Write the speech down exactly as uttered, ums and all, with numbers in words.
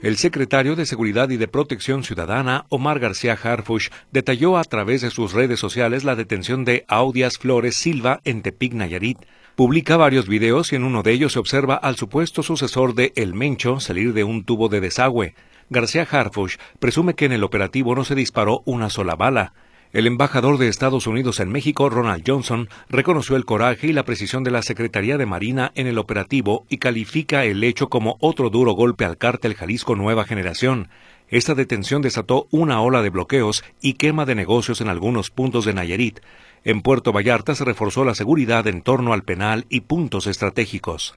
El secretario de Seguridad y de Protección Ciudadana, Omar García Harfuch, detalló a través de sus redes sociales la detención de Audias Flores Silva en Tepic, Nayarit. Publica varios videos y en uno de ellos se observa al supuesto sucesor de El Mencho salir de un tubo de desagüe. García Harfuch presume que en el operativo no se disparó una sola bala. El embajador de Estados Unidos en México, Ronald Johnson, reconoció el coraje y la precisión de la Secretaría de Marina en el operativo y califica el hecho como otro duro golpe al cártel Jalisco Nueva Generación. Esta detención desató una ola de bloqueos y quema de negocios en algunos puntos de Nayarit. En Puerto Vallarta se reforzó la seguridad en torno al penal y puntos estratégicos.